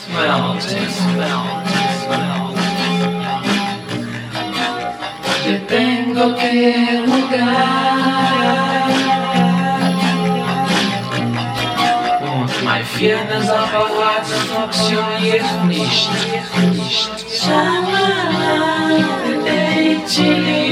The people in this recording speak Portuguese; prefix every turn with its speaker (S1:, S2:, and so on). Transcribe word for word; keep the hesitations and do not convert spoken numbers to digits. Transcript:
S1: smell, te smell, te smell. Te tengo que rogar. Und mein Viernes Apparat funktioniert nicht, nicht. Schamala,